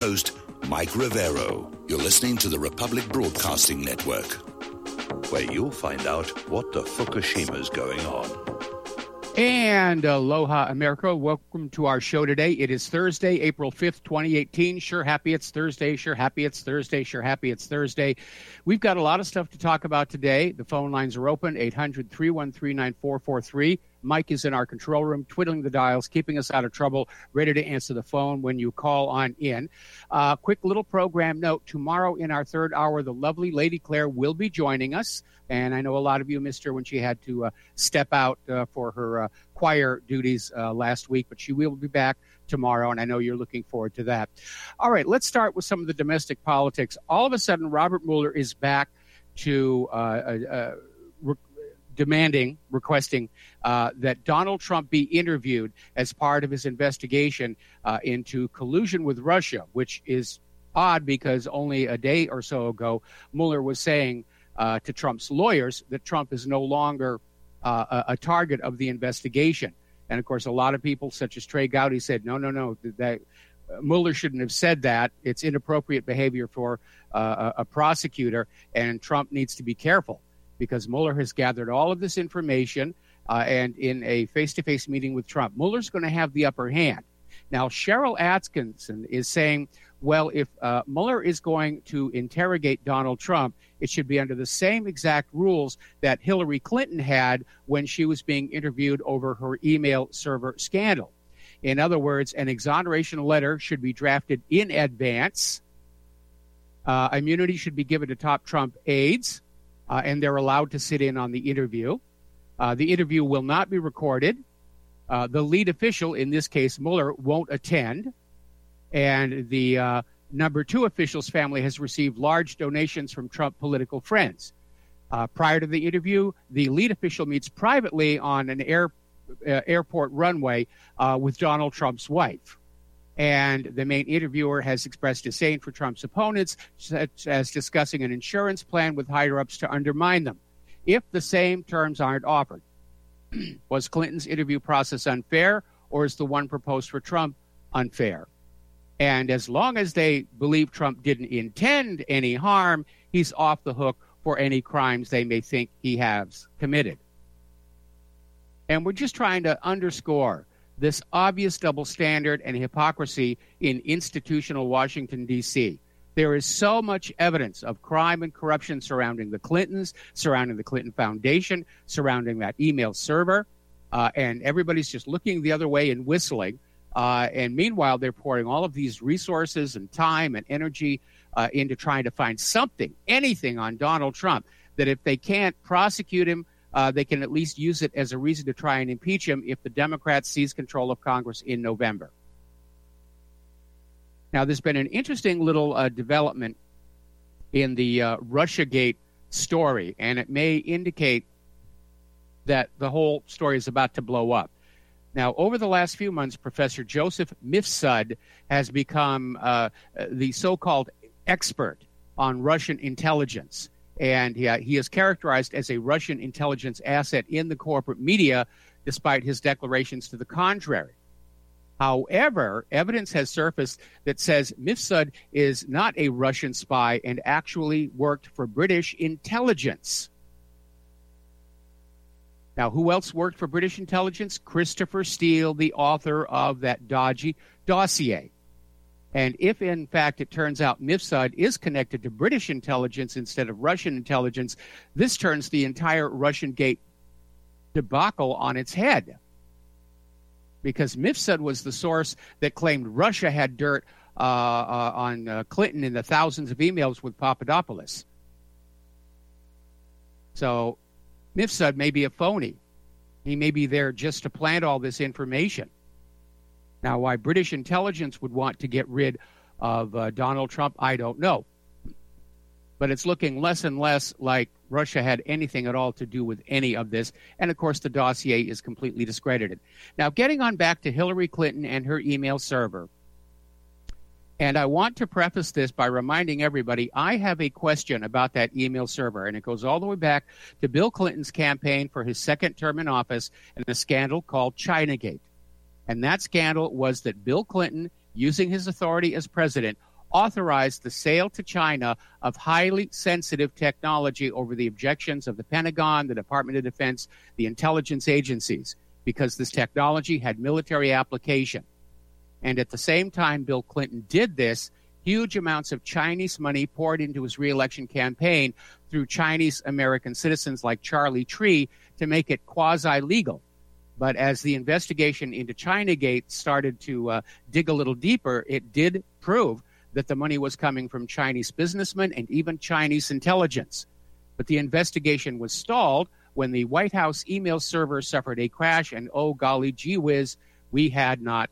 host, Mike Rivero. You're listening to the Republic Broadcasting Network, where you'll find out what the Fukushima's going on. And aloha, America. Welcome to our show today. It is Thursday, April 5th, 2018. Sure happy it's Thursday. Sure happy it's Thursday. Sure happy it's Thursday. We've got a lot of stuff to talk about today. The phone lines are open, 800-313-9443. Mike is in our control room, twiddling the dials, keeping us out of trouble, ready to answer the phone when you call on in. Quick little program note. Tomorrow in our third hour, the lovely Lady Claire will be joining us. And I know a lot of you missed her when she had to step out for her choir duties last week, but she will be back tomorrow, and I know you're looking forward to that. All right, let's start with some of the domestic politics. All of a sudden, Robert Mueller is back to requesting that Donald Trump be interviewed as part of his investigation into collusion with Russia, which is odd because only a day or so ago, Mueller was saying to Trump's lawyers that Trump is no longer a target of the investigation. And, of course, a lot of people, such as Trey Gowdy, said, no, that Mueller shouldn't have said that. It's inappropriate behavior for a prosecutor, and Trump needs to be careful because Mueller has gathered all of this information, and in a face-to-face meeting with Trump, Mueller's going to have the upper hand. Now, Cheryl Atkinson is saying, well, if Mueller is going to interrogate Donald Trump, it should be under the same exact rules that Hillary Clinton had when she was being interviewed over her email server scandal. In other words, an exoneration letter should be drafted in advance. Immunity should be given to top Trump aides, and they're allowed to sit in on the interview. The interview will not be recorded. The lead official, in this case Mueller, won't attend. And the number two official's family has received large donations from Trump political friends. Prior to the interview, the lead official meets privately on an airport runway with Donald Trump's wife. And the main interviewer has expressed disdain for Trump's opponents, such as discussing an insurance plan with higher-ups to undermine them, if the same terms aren't offered. Was Clinton's interview process unfair, or is the one proposed for Trump unfair? And as long as they believe Trump didn't intend any harm, he's off the hook for any crimes they may think he has committed. And we're just trying to underscore this obvious double standard and hypocrisy in institutional Washington, D.C. There is so much evidence of crime and corruption surrounding the Clintons, surrounding the Clinton Foundation, surrounding that email server, and everybody's just looking the other way and whistling. And meanwhile, they're pouring all of these resources and time and energy into trying to find something, anything on Donald Trump, that if they can't prosecute him, they can at least use it as a reason to try and impeach him if the Democrats seize control of Congress in November. Now, there's been an interesting little development in the Russiagate story, and it may indicate that the whole story is about to blow up. Now, over the last few months, Professor Joseph Mifsud has become the so-called expert on Russian intelligence. And he is characterized as a Russian intelligence asset in the corporate media, despite his declarations to the contrary. However, evidence has surfaced that says Mifsud is not a Russian spy and actually worked for British intelligence. Now, who else worked for British intelligence? Christopher Steele, the author of that dodgy dossier. And if, in fact, it turns out Mifsud is connected to British intelligence instead of Russian intelligence, this turns the entire Russiagate debacle on its head. Because Mifsud was the source that claimed Russia had dirt on Clinton in the thousands of emails with Papadopoulos. So Mifsud may be a phony. He may be there just to plant all this information. Now, why British intelligence would want to get rid of Donald Trump, I don't know. But it's looking less and less like Russia had anything at all to do with any of this. And, of course, the dossier is completely discredited. Now, getting on back to Hillary Clinton and her email server. And I want to preface this by reminding everybody, I have a question about that email server, and it goes all the way back to Bill Clinton's campaign for his second term in office and a scandal called Chinagate. And that scandal was that Bill Clinton, using his authority as president, authorized the sale to China of highly sensitive technology over the objections of the Pentagon, the Department of Defense, the intelligence agencies, because this technology had military application. And at the same time Bill Clinton did this, huge amounts of Chinese money poured into his reelection campaign through Chinese-American citizens like Charlie Tree to make it quasi-legal. But as the investigation into Chinagate started to dig a little deeper, it did prove that the money was coming from Chinese businessmen and even Chinese intelligence. But the investigation was stalled when the White House email server suffered a crash, and oh, golly gee whiz, we had not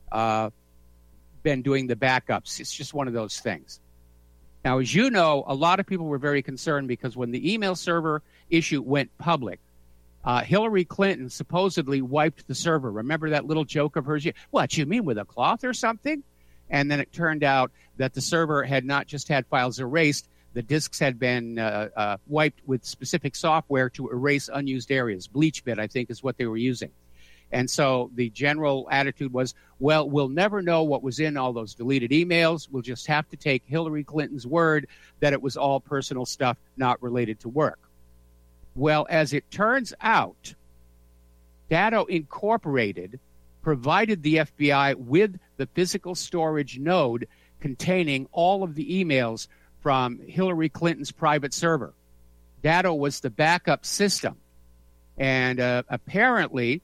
been doing the backups. It's just one of those things. Now, as you know, a lot of people were very concerned because when the email server issue went public, Hillary Clinton supposedly wiped the server. Remember that little joke of hers? What, you mean with a cloth or something? And then it turned out that the server had not just had files erased, the disks had been wiped with specific software to erase unused areas. BleachBit, I think, is what they were using. And so the general attitude was, well, we'll never know what was in all those deleted emails. We'll just have to take Hillary Clinton's word that it was all personal stuff not related to work. Well, as it turns out, Datto Incorporated provided the FBI with the physical storage node containing all of the emails from Hillary Clinton's private server. Datto was the backup system. And apparently,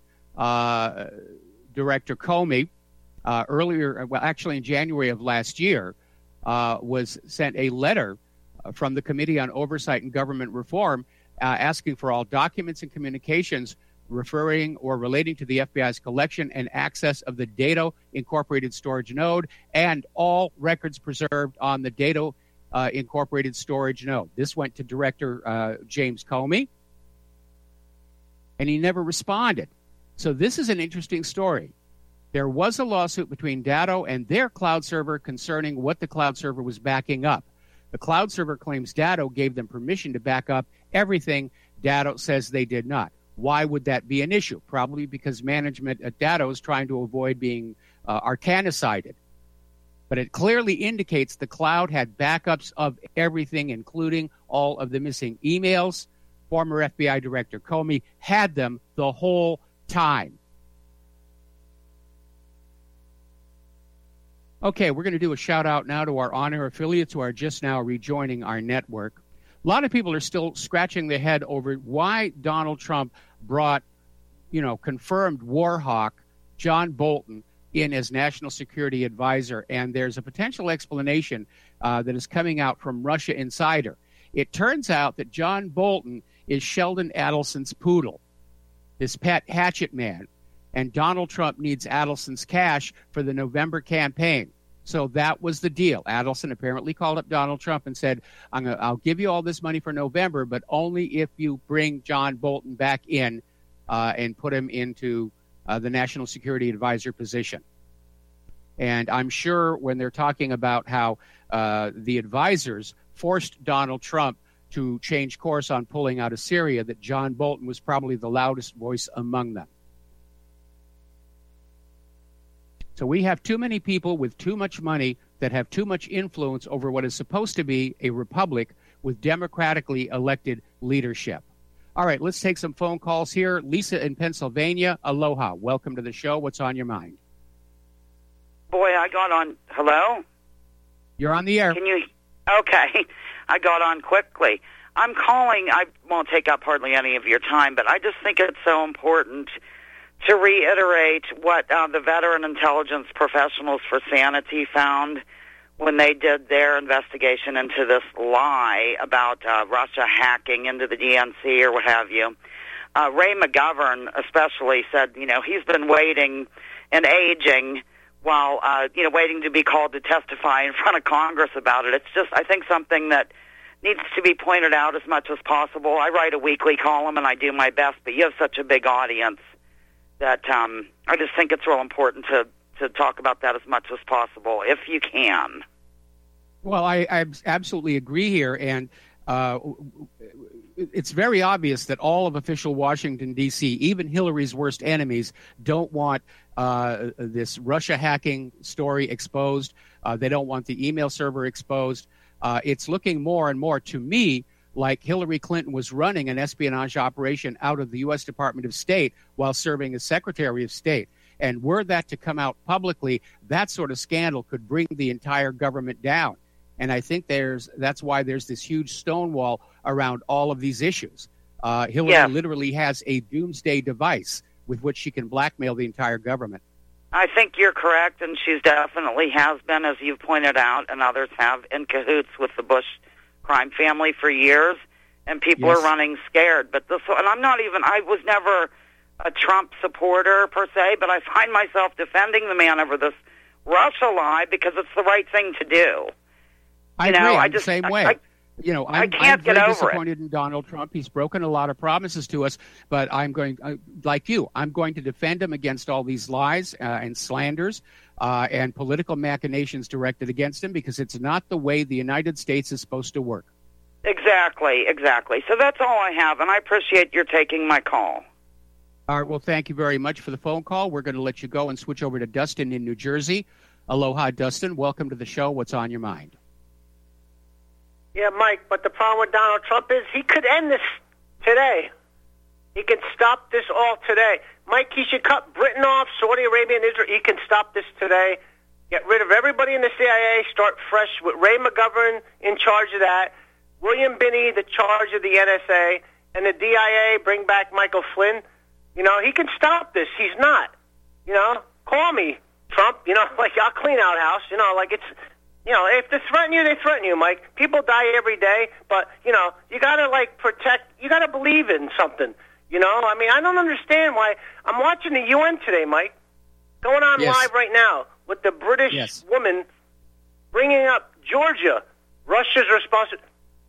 Director Comey, actually in January of last year, was sent a letter from the Committee on Oversight and Government Reform asking for all documents and communications referring or relating to the FBI's collection and access of the Datto Incorporated storage node and all records preserved on the Datto Incorporated storage node. This went to Director James Comey, and he never responded. So this is an interesting story. There was a lawsuit between Datto and their cloud server concerning what the cloud server was backing up. The cloud server claims Datto gave them permission to back up everything. Datto says they did not. Why would that be an issue? Probably because management at Datto is trying to avoid being arcanicided. But it clearly indicates the cloud had backups of everything, including all of the missing emails. Former FBI Director Comey had them the whole time. Okay, we're going to do a shout out now to our on-air affiliates who are just now rejoining our network. A lot of people are still scratching their head over why Donald Trump brought, confirmed war hawk John Bolton in as National Security Advisor, and there's a potential explanation that is coming out from Russia Insider. It turns out that John Bolton is Sheldon Adelson's poodle, his pet hatchet man, and Donald Trump needs Adelson's cash for the November campaign. So that was the deal. Adelson apparently called up Donald Trump and said, I'll give you all this money for November, but only if you bring John Bolton back in and put him into the National Security Advisor position. And I'm sure when they're talking about how the advisors forced Donald Trump to change course on pulling out of Syria, that John Bolton was probably the loudest voice among them. So we have too many people with too much money that have too much influence over what is supposed to be a republic with democratically elected leadership. All right, let's take some phone calls here. Lisa in Pennsylvania, aloha. Welcome to the show. What's on your mind? Boy, I got on. Hello? You're on the air. Can you? Okay. I got on quickly. I'm calling. I won't take up hardly any of your time, but I just think it's so important to reiterate what the Veteran Intelligence Professionals for Sanity found when they did their investigation into this lie about Russia hacking into the DNC or what have you. Ray McGovern especially said, he's been waiting and aging while, waiting to be called to testify in front of Congress about it. It's just, I think, something that needs to be pointed out as much as possible. I write a weekly column and I do my best, but you have such a big audience that I just think it's real important to talk about that as much as possible, if you can. Well, I absolutely agree here, and it's very obvious that all of official Washington, D.C., even Hillary's worst enemies, don't want this Russia hacking story exposed. They don't want the email server exposed. It's looking more and more to me like Hillary Clinton was running an espionage operation out of the U.S. Department of State while serving as Secretary of State. And were that to come out publicly, that sort of scandal could bring the entire government down. And I think that's why there's this huge stonewall around all of these issues. Hillary literally has a doomsday device with which she can blackmail the entire government. I think you're correct, and she's definitely has been, as you've pointed out, and others have, in cahoots with the Bush crime family for years, and people are running scared. But and I was never a Trump supporter per se, but I find myself defending the man over this Russia lie because it's the right thing to do. I agree. I'm the same way. I'm very disappointed in Donald Trump. He's broken a lot of promises to us, but I'm going, like you, I'm going to defend him against all these lies and slanders and political machinations directed against him, because it's not the way the United States is supposed to work. Exactly. So that's all I have, and I appreciate your taking my call. All right, well, thank you very much for the phone call. We're going to let you go and switch over to Dustin in New Jersey. Aloha, Dustin. Welcome to the show. What's on your mind? Yeah, Mike, but the problem with Donald Trump is he could end this today. He can stop this all today. Mike, he should cut Britain off, Saudi Arabia and Israel. He can stop this today. Get rid of everybody in the CIA, start fresh with Ray McGovern in charge of that, William Binney, the charge of the NSA, and the DIA, bring back Michael Flynn. He can stop this. He's not. Call me, Trump. I'll clean out house. If they threaten you, they threaten you, Mike. People die every day, but, you got to, protect. You got to believe in something, I don't understand why. I'm watching the UN today, Mike, going on live right now with the British woman bringing up Georgia, Russia's responsibility.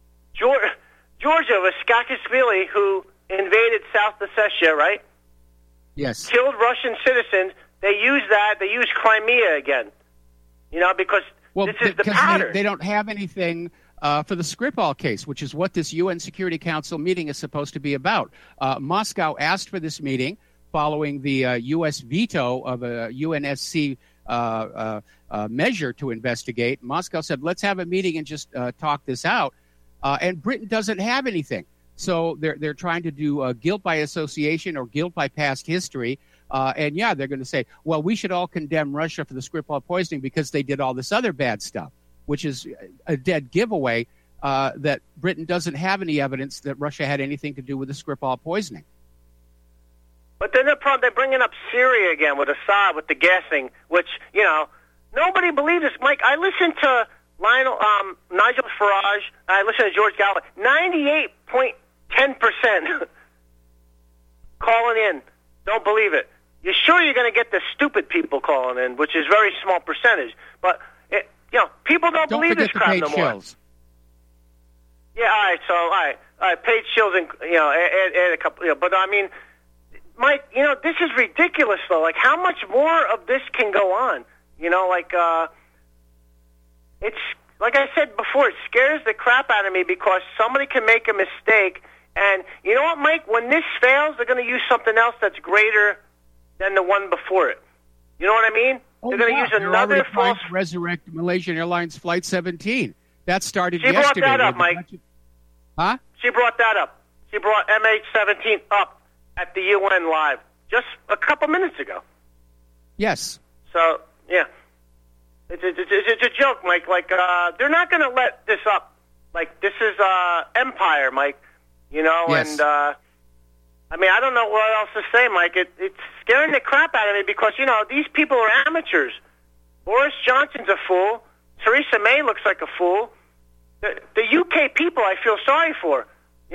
Georgia was Saakashvili, who invaded South Ossetia, right? Yes. Killed Russian citizens. They used that. They used Crimea again, because... Well, this is the pattern. They don't have anything for the Skripal case, which is what this UN Security Council meeting is supposed to be about. Moscow asked for this meeting following the U.S. veto of a UNSC measure to investigate. Moscow said, let's have a meeting and just talk this out. And Britain doesn't have anything. So they're trying to do guilt by association or guilt by past history. They're going to say, well, we should all condemn Russia for the Skripal poisoning because they did all this other bad stuff, which is a dead giveaway that Britain doesn't have any evidence that Russia had anything to do with the Skripal poisoning. But then they're bringing up Syria again with Assad, with the gassing, which, nobody believes this. Mike, I listened to Nigel Farage, I listened to George Galloway, 98.10% calling in. Don't believe it. You're sure you're going to get the stupid people calling in, which is a very small percentage. But, people don't believe this crap no more. Shills. Yeah, all right. Paid Shills and, add a couple, but I mean, Mike, this is ridiculous, though. How much more of this can go on? It's, like I said before, it scares the crap out of me because somebody can make a mistake. And you know what, Mike? When this fails, they're going to use something else that's greater than the one before it. You know what I mean? They're going to use another false... resurrect Malaysian Airlines Flight 17. That started yesterday. She brought that up, Mike. Huh? She brought that up. She brought MH17 up at the UN Live just a couple minutes ago. Yes. So, yeah. It's a joke, Mike. They're not going to let this up. This is empire, Mike. Yes. And, I don't know what else to say, Mike. It's scaring the crap out of me because, these people are amateurs. Boris Johnson's a fool. Theresa May looks like a fool. The UK people I feel sorry for,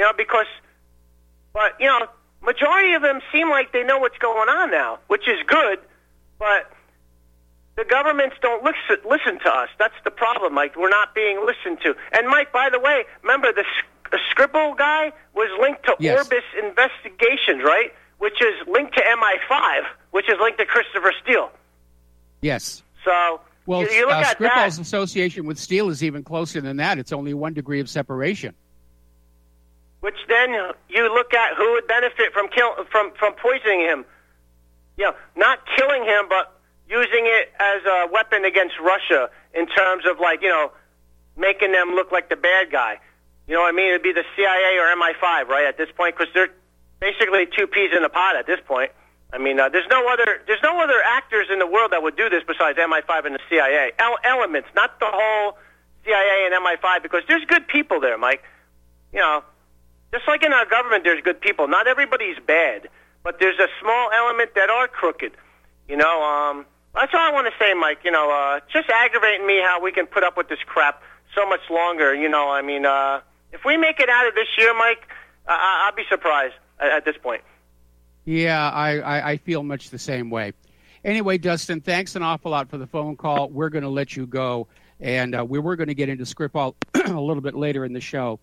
majority of them seem like they know what's going on now, which is good, but the governments don't listen to us. That's the problem, Mike. We're not being listened to. And, Mike, by the way, remember the Skripal guy was linked to Orbis Investigations, right? Which is linked to MI5, which is linked to Christopher Steele. Yes. So, well, you look at Skripal's that. association with Steele is even closer than that. It's only 1 degree of separation. Which then you look at who would benefit from poisoning him. Not killing him, but, using it as a weapon against Russia in terms of, like, you know, making them look like the bad guy. You know what I mean? It'd be the CIA or MI5, right, at this point, because they're basically two peas in a pod at this point. I mean, there's no other actors in the world that would do this besides MI5 and the CIA. Elements, not the whole CIA and MI5, because there's good people there, Mike. You know, just like in our government, there's good people. Not everybody's bad, but there's a small element that are crooked. You know, that's all I want to say, Mike. You know, just aggravating me how we can put up with this crap so much longer. You know, I mean, if we make it out of this year, Mike, I'll be surprised at this point. Yeah, I feel much the same way. Anyway, Dustin, thanks an awful lot for the phone call. We're going to let you go, and we were going to get into Skripal a little bit later in the show.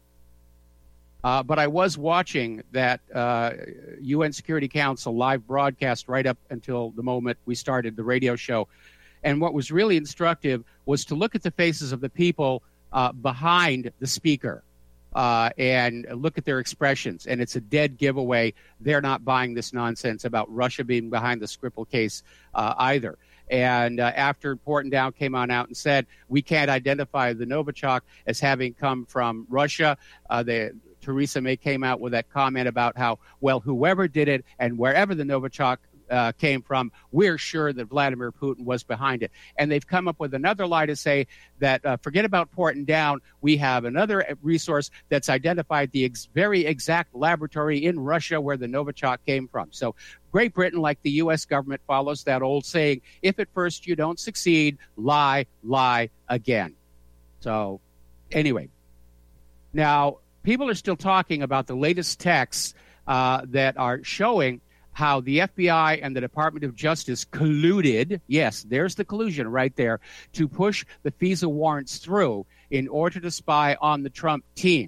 But I was watching that UN Security Council live broadcast right up until the moment we started the radio show. And what was really instructive was to look at the faces of the people behind the speaker. And look at their expressions, and it's a dead giveaway. They're not buying this nonsense about Russia being behind the Skripal case either. And after Portendown came on out and said, we can't identify the Novichok as having come from Russia, Theresa May came out with that comment about how, well, whoever did it and wherever the Novichok came from, we're sure that Vladimir Putin was behind it. And they've come up with another lie to say that forget about Portendown, we have another resource that's identified the very exact laboratory in Russia where the Novichok came from. So Great Britain, like the U.S. government, follows that old saying, if at first you don't succeed, lie again. So anyway, now people are still talking about the latest texts that are showing how the FBI and the Department of Justice colluded, yes, there's the collusion right there, to push the FISA warrants through in order to spy on the Trump team.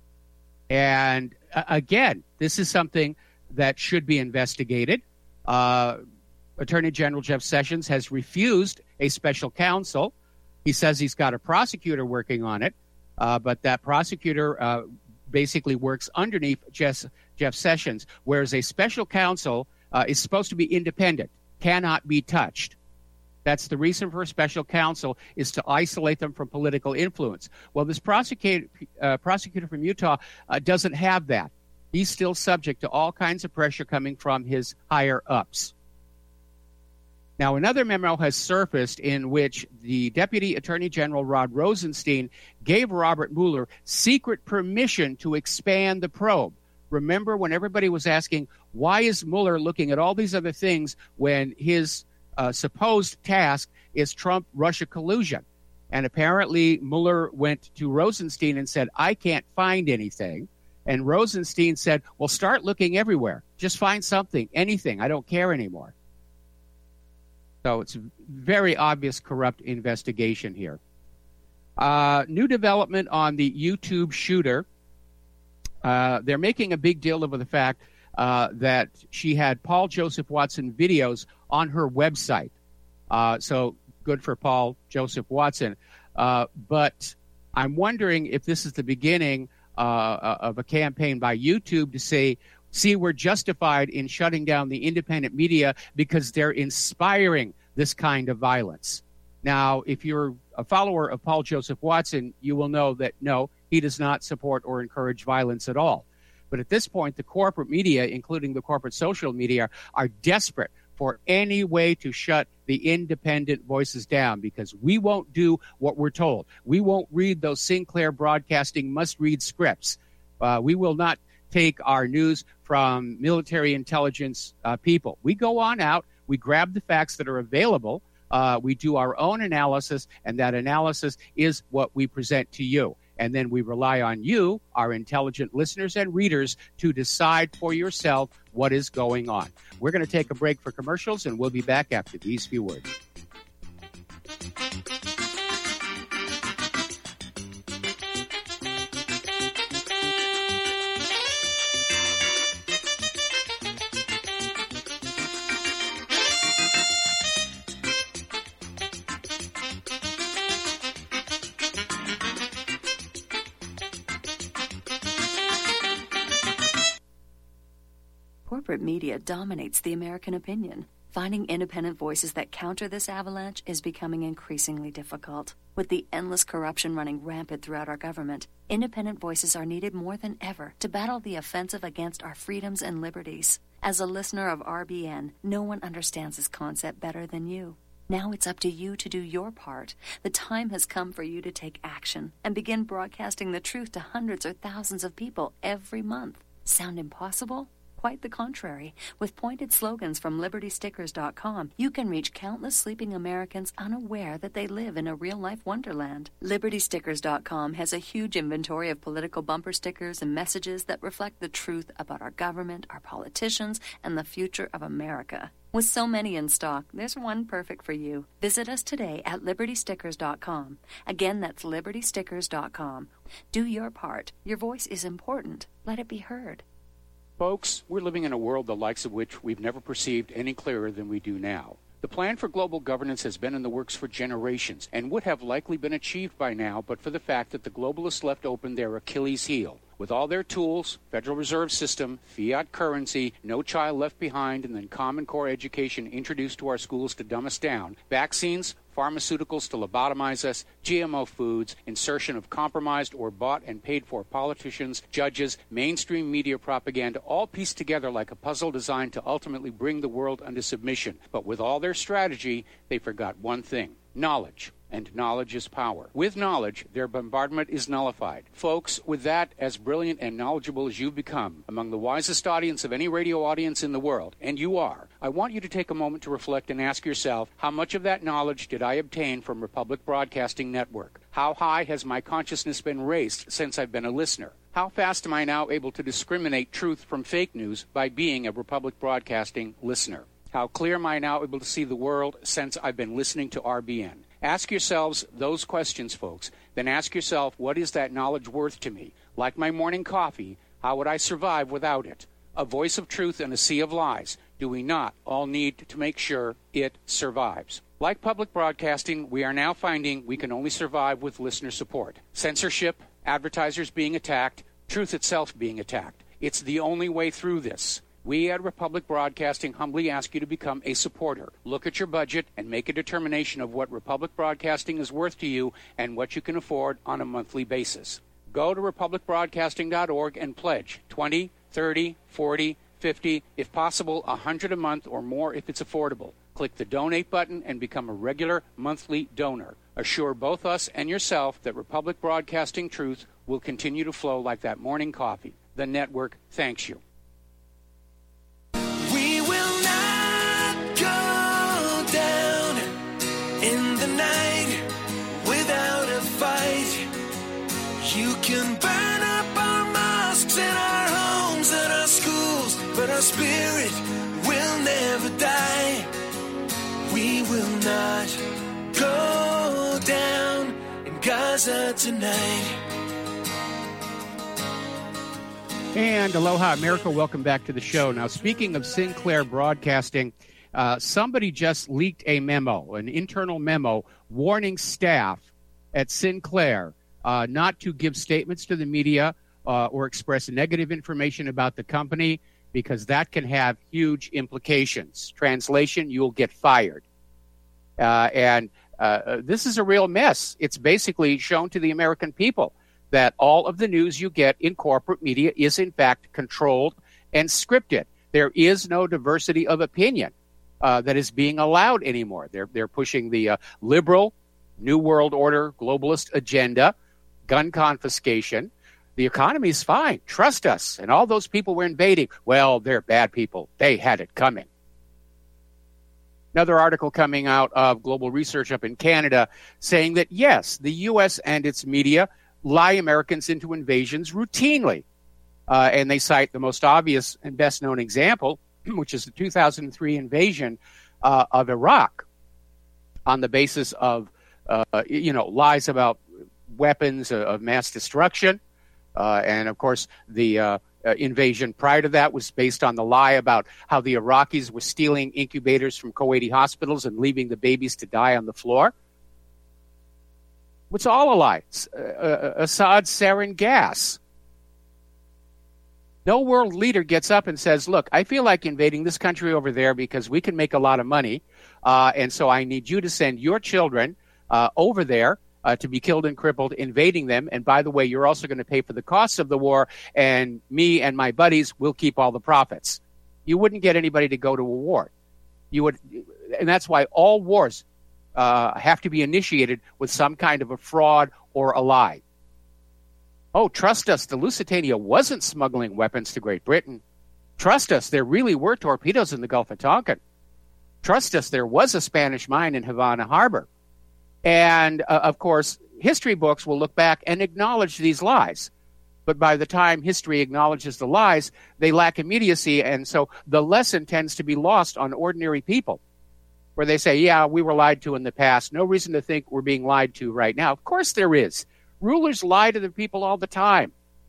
And again, this is something that should be investigated. Attorney General Jeff Sessions has refused a special counsel. He says he's got a prosecutor working on it, but that prosecutor basically works underneath Jeff Sessions, whereas a special counsel is supposed to be independent, cannot be touched. That's the reason for a special counsel, is to isolate them from political influence. Well, this prosecutor from Utah doesn't have that. He's still subject to all kinds of pressure coming from his higher-ups. Now, another memo has surfaced in which the Deputy Attorney General Rod Rosenstein gave Robert Mueller secret permission to expand the probe. Remember when everybody was asking, why is Mueller looking at all these other things when his supposed task is Trump-Russia collusion? And apparently Mueller went to Rosenstein and said, I can't find anything. And Rosenstein said, well, start looking everywhere. Just find something, anything. I don't care anymore. So it's a very obvious corrupt investigation here. New development on the YouTube shooter. They're making a big deal over the fact that she had Paul Joseph Watson videos on her website. So good for Paul Joseph Watson. But I'm wondering if this is the beginning of a campaign by YouTube to say, see, we're justified in shutting down the independent media because they're inspiring this kind of violence. Now, if you're a follower of Paul Joseph Watson, you will know that, no, he does not support or encourage violence at all. But at this point, the corporate media, including the corporate social media, are desperate for any way to shut the independent voices down, because we won't do what we're told. We won't read those Sinclair Broadcasting must-read scripts. We will not take our news from military intelligence people. We go on out, we grab the facts that are available, we do our own analysis, and that analysis is what we present to you. And then we rely on you, our intelligent listeners and readers, to decide for yourself what is going on. We're going to take a break for commercials, and we'll be back after these few words. Corporate media dominates the American opinion. Finding independent voices that counter this avalanche is becoming increasingly difficult. With the endless corruption running rampant throughout our government, independent voices are needed more than ever to battle the offensive against our freedoms and liberties. As a listener of RBN, no one understands this concept better than you. Now it's up to you to do your part. The time has come for you to take action and begin broadcasting the truth to hundreds or thousands of people every month. Sound impossible? Quite the contrary. With pointed slogans from LibertyStickers.com, you can reach countless sleeping Americans unaware that they live in a real-life wonderland. LibertyStickers.com has a huge inventory of political bumper stickers and messages that reflect the truth about our government, our politicians, and the future of America. With so many in stock, there's one perfect for you. Visit us today at LibertyStickers.com. Again, that's LibertyStickers.com. Do your part. Your voice is important. Let it be heard. Folks, we're living in a world the likes of which we've never perceived any clearer than we do now. The plan for global governance has been in the works for generations and would have likely been achieved by now but for the fact that the globalists left open their Achilles heel. With all their tools, Federal Reserve System, fiat currency, no child left behind, and then Common Core education introduced to our schools to dumb us down, vaccines, pharmaceuticals to lobotomize us, GMO foods, insertion of compromised or bought and paid for politicians, judges, mainstream media propaganda, all pieced together like a puzzle designed to ultimately bring the world under submission. But with all their strategy, they forgot one thing: knowledge. And knowledge is power. With knowledge, their bombardment is nullified. Folks, with that, as brilliant and knowledgeable as you've become, among the wisest audience of any radio audience in the world, and you are, I want you to take a moment to reflect and ask yourself, how much of that knowledge did I obtain from Republic Broadcasting Network? How high has my consciousness been raised since I've been a listener? How fast am I now able to discriminate truth from fake news by being a Republic Broadcasting listener? How clear am I now able to see the world since I've been listening to RBN? Ask yourselves those questions, folks. Then ask yourself, what is that knowledge worth to me? Like my morning coffee, how would I survive without it? A voice of truth in a sea of lies. Do we not all need to make sure it survives? Like public broadcasting, we are now finding we can only survive with listener support. Censorship, advertisers being attacked, truth itself being attacked. It's the only way through this. We at Republic Broadcasting humbly ask you to become a supporter. Look at your budget and make a determination of what Republic Broadcasting is worth to you and what you can afford on a monthly basis. Go to republicbroadcasting.org and pledge $20, $30, $40, $50, if possible, $100 a month or more if it's affordable. Click the donate button and become a regular monthly donor. Assure both us and yourself that Republic Broadcasting truth will continue to flow like that morning coffee. The network thanks you. We will not go down in the night without a fight. You can burn up our mosques and our homes and our schools, but our spirit will never die. We will not go down in Gaza tonight. And aloha, America. Welcome back to the show. Now, speaking of Sinclair Broadcasting, somebody just leaked a memo, an internal memo, warning staff at Sinclair not to give statements to the media or express negative information about the company, because that can have huge implications. Translation, you'll get fired. And this is a real mess. It's basically shown to the American people that all of the news you get in corporate media is, in fact, controlled and scripted. There is no diversity of opinion that is being allowed anymore. They're pushing the liberal, New World Order, globalist agenda, gun confiscation. The economy is fine. Trust us. And all those people we're invading, well, they're bad people. They had it coming. Another article coming out of Global Research up in Canada saying that, yes, the U.S. and its media lie Americans into invasions routinely. And they cite the most obvious and best-known example, which is the 2003 invasion of Iraq on the basis of, lies about weapons of mass destruction. And, of course, the invasion prior to that was based on the lie about how the Iraqis were stealing incubators from Kuwaiti hospitals and leaving the babies to die on the floor. It's all a lie. Assad's sarin gas. No world leader gets up and says, look, I feel like invading this country over there because we can make a lot of money, and so I need you to send your children over there to be killed and crippled, invading them. And by the way, you're also going to pay for the costs of the war, and me and my buddies will keep all the profits. You wouldn't get anybody to go to a war. You would, and that's why all wars have to be initiated with some kind of a fraud or a lie. Oh, trust us, the Lusitania wasn't smuggling weapons to Great Britain. Trust us, there really were torpedoes in the Gulf of Tonkin. Trust us, there was a Spanish mine in Havana Harbor. And, of course, history books will look back and acknowledge these lies. But by the time history acknowledges the lies, they lack immediacy, and so the lesson tends to be lost on ordinary people, where they say, yeah, we were lied to in the past. No reason to think we're being lied to right now. Of course there is. Rulers lie to the people all the time.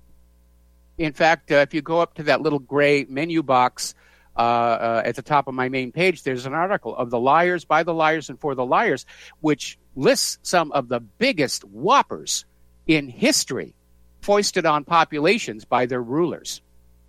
In fact, if you go up to that little gray menu box at the top of my main page, there's an article of the liars, by the liars, and for the liars, which lists some of the biggest whoppers in history foisted on populations by their rulers.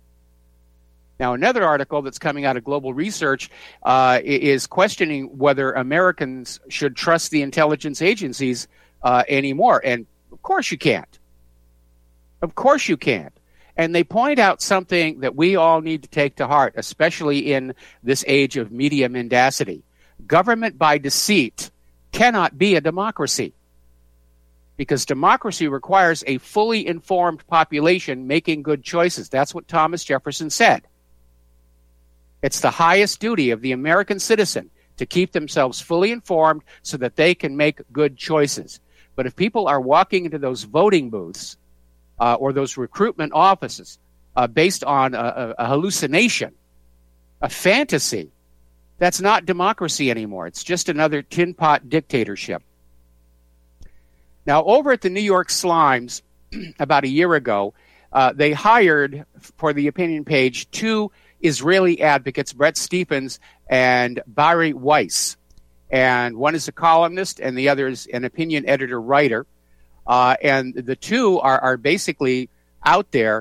Now, another article that's coming out of Global Research is questioning whether Americans should trust the intelligence agencies anymore. And of course you can't. Of course you can't. And they point out something that we all need to take to heart, especially in this age of media mendacity. Government by deceit cannot be a democracy, because democracy requires a fully informed population making good choices. That's what Thomas Jefferson said. It's the highest duty of the American citizen to keep themselves fully informed so that they can make good choices. But if people are walking into those voting booths or those recruitment offices based on a hallucination, a fantasy, that's not democracy anymore. It's just another tin pot dictatorship. Now, over at the New York Slimes, about a year ago, they hired, for the opinion page, two Israeli advocates, Brett Stephens and Barry Weiss. And one is a columnist, and the other is an opinion editor-writer. And the two are basically out there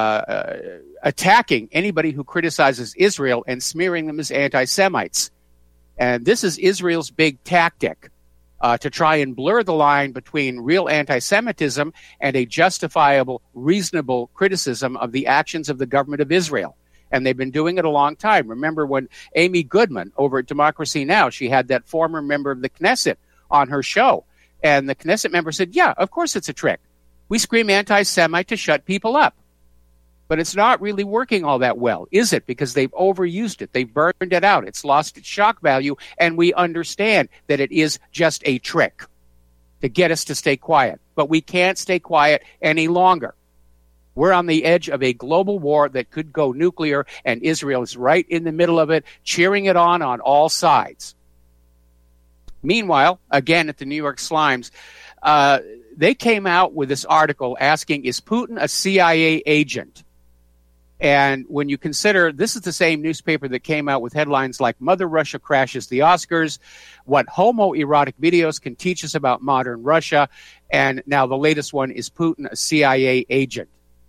attacking anybody who criticizes Israel and smearing them as anti-Semites. And this is Israel's big tactic, to try and blur the line between real anti-Semitism and a justifiable, reasonable criticism of the actions of the government of Israel. And they've been doing it a long time. Remember when Amy Goodman over at Democracy Now!, she had that former member of the Knesset on her show. And the Knesset member said, yeah, of course it's a trick. We scream anti-Semite to shut people up. But it's not really working all that well, is it? Because they've overused it. They've burned it out. It's lost its shock value. And we understand that it is just a trick to get us to stay quiet. But we can't stay quiet any longer. We're on the edge of a global war that could go nuclear, and Israel is right in the middle of it, cheering it on all sides. Meanwhile, again at the New York Slimes, they came out with this article asking, is Putin a CIA agent? And when you consider, this is the same newspaper that came out with headlines like Mother Russia crashes the Oscars, what homoerotic videos can teach us about modern Russia, and now the latest one is Putin a CIA agent.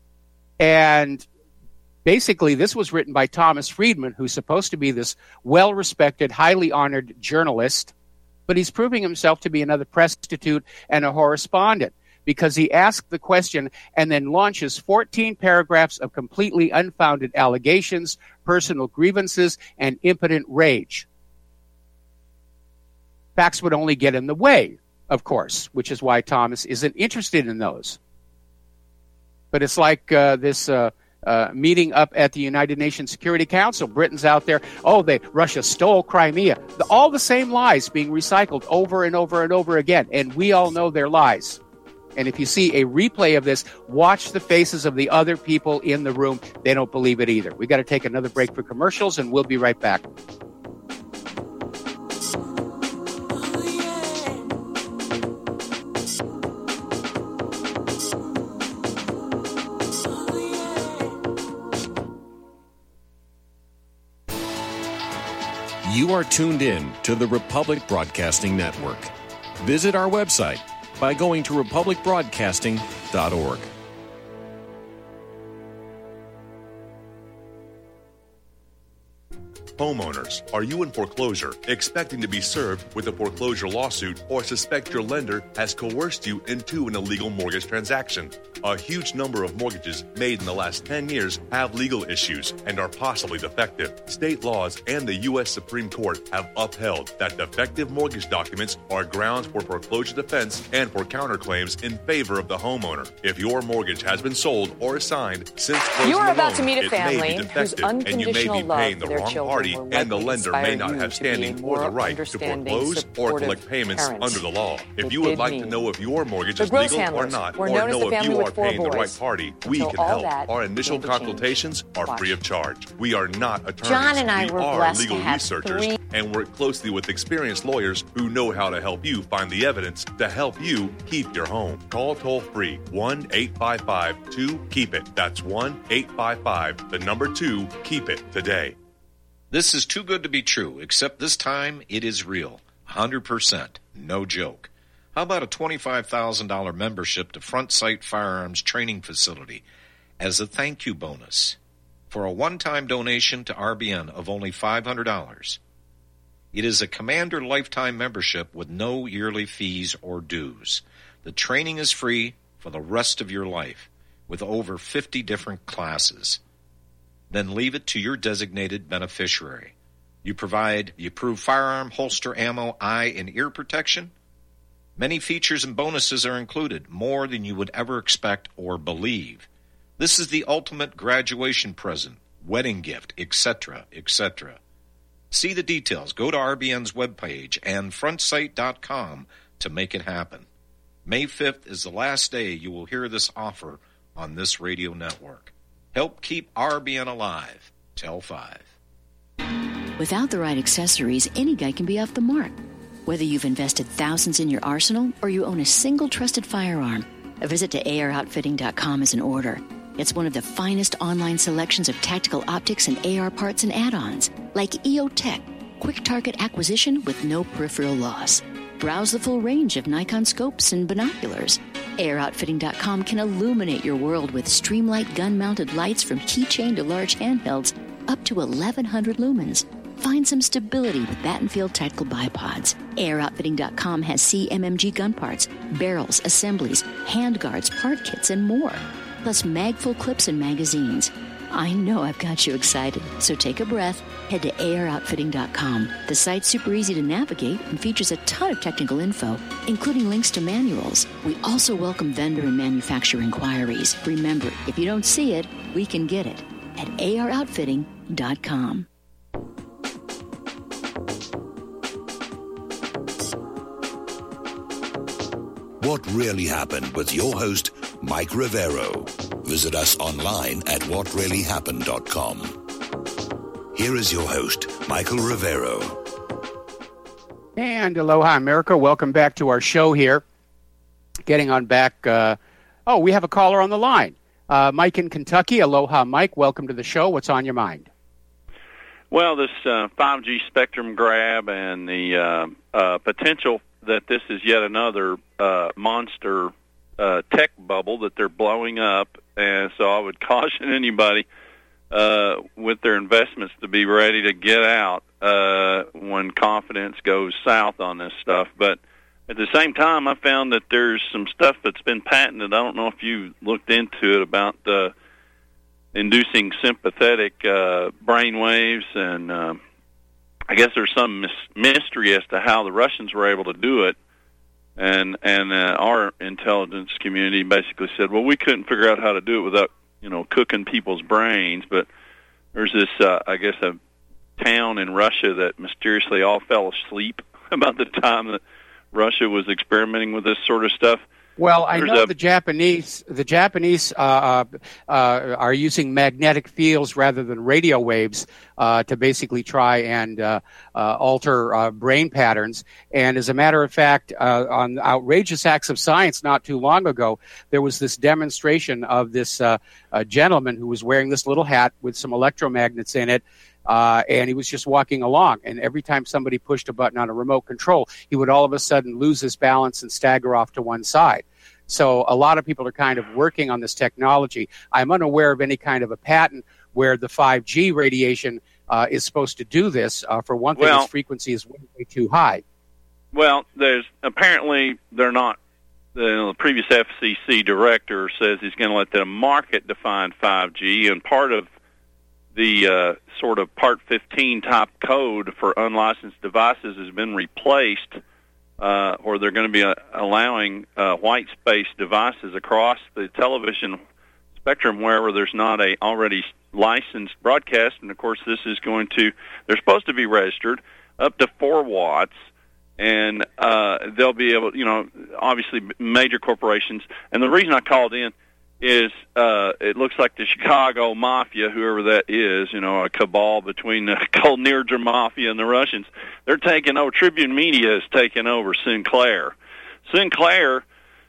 And basically, this was written by Thomas Friedman, who's supposed to be this well-respected, highly honored journalist, but he's proving himself to be another prostitute and a correspondent, because he asked the question and then launches 14 paragraphs of completely unfounded allegations, personal grievances, and impotent rage. Facts would only get in the way, of course, which is why Thomas isn't interested in those. But it's like this meeting up at the United Nations Security Council. Britain's out there. Oh, Russia stole Crimea. All the same lies being recycled over and over and over again. And we all know they're lies. And if you see a replay of this, watch the faces of the other people in the room. They don't believe it either. We got to take another break for commercials, and we'll be right back. You are tuned in to the Republic Broadcasting Network. Visit our website by going to republicbroadcasting.org. Homeowners, are you in foreclosure, expecting to be served with a foreclosure lawsuit, or suspect your lender has coerced you into an illegal mortgage transaction? A huge number of mortgages made in the last 10 years have legal issues and are possibly defective. State laws and the U.S. Supreme Court have upheld that defective mortgage documents are grounds for foreclosure defense and for counterclaims in favor of the homeowner. If your mortgage has been sold or assigned since closing You are the about loan, to meet a it may family be whose defective, and you may unconditional be love paying for the their wrong children party, will and the likely lender may inspire not you have to be standing a or the more right to understanding, foreclose or supportive collect payments parent. under the law. If It you would did like to mean. know if your mortgage The is Gross legal or Handlers not, were or known as know the if family you with are 4 paying the right boys. party, we Until can all help. that Our initial began to change. consultations are Watch. free of charge. We are not attorneys. John and I we were are blessed legal to have researchers 3 and work closely with experienced lawyers who know how to help you find the evidence to help you keep your home. Call toll-free 1-855-2-KEEP-IT. That's 1-855-2-KEEP-IT today. This is too good to be true, except this time it is real. 100%. No joke. How about a $25,000 membership to Front Sight Firearms Training Facility as a thank you bonus for a one-time donation to RBN of only $500? It is a Commander lifetime membership with no yearly fees or dues. The training is free for the rest of your life with over 50 different classes. Then leave it to your designated beneficiary. You provide the approved firearm, holster, ammo, eye, and ear protection. Many features and bonuses are included, more than you would ever expect or believe. This is the ultimate graduation present, wedding gift, etc., etc. See the details. Go to RBN's webpage and frontsight.com to make it happen. May 5th is the last day you will hear this offer on this radio network. Help keep RBN alive. Tell 5. Without the right accessories, any guy can be off the mark. Whether you've invested thousands in your arsenal or you own a single trusted firearm, a visit to AROutfitting.com is in order. It's one of the finest online selections of tactical optics and AR parts and add-ons, like EOTech, quick target acquisition with no peripheral loss. Browse the full range of Nikon scopes and binoculars. AROutfitting.com can illuminate your world with Streamlight gun-mounted lights from keychain to large handhelds up to 1,100 lumens. Find some stability with Battenfield Tactical Bipods. AirOutfitting.com has CMMG gun parts, barrels, assemblies, handguards, part kits, and more. Plus mag-full clips and magazines. I know I've got you excited, so take a breath. Head to AirOutfitting.com. The site's super easy to navigate and features a ton of technical info, including links to manuals. We also welcome vendor and manufacturer inquiries. Remember, if you don't see it, we can get it at AirOutfitting.com. What Really Happened with your host, Mike Rivero. Visit us online at whatreallyhappened.com. Here is your host, Michael Rivero. And aloha, America. Welcome back to our show here. Getting on back. We have a caller on the line. Mike in Kentucky. Aloha, Mike. Welcome to the show. What's on your mind? Well, this 5G spectrum grab and the potential that this is yet another monster tech bubble that they're blowing up. And so I would caution anybody with their investments to be ready to get out when confidence goes south on this stuff. But at the same time, I found that there's some stuff that's been patented. I don't know if you looked into it about inducing sympathetic brain waves, and I guess there's some mystery as to how the Russians were able to do it, and our intelligence community basically said, well, we couldn't figure out how to do it without, cooking people's brains. But there's this, I guess, a town in Russia that mysteriously all fell asleep about the time that Russia was experimenting with this sort of stuff. Well, I know the Japanese are using magnetic fields rather than radio waves to basically try and alter brain patterns. And as a matter of fact, on Outrageous Acts of Science not too long ago, there was this demonstration of this gentleman who was wearing this little hat with some electromagnets in it. And he was just walking along, and every time somebody pushed a button on a remote control, he would all of a sudden lose his balance and stagger off to one side. So a lot of people are kind of working on this technology. I'm unaware of any kind of a patent where the 5G radiation is supposed to do this. For one thing, its frequency is way too high. Well, apparently they're not. The previous FCC director says he's going to let the market define 5G, and part of the sort of Part 15 type code for unlicensed devices has been replaced, or they're going to be allowing white space devices across the television spectrum wherever there's not a already licensed broadcast. And of course, they're supposed to be registered up to 4 watts. And they'll be able, obviously major corporations. And the reason I called in is it looks like the Chicago Mafia, whoever that is, a cabal between the Kolnirja Mafia and the Russians, they're taking over. Tribune Media is taking over Sinclair. Sinclair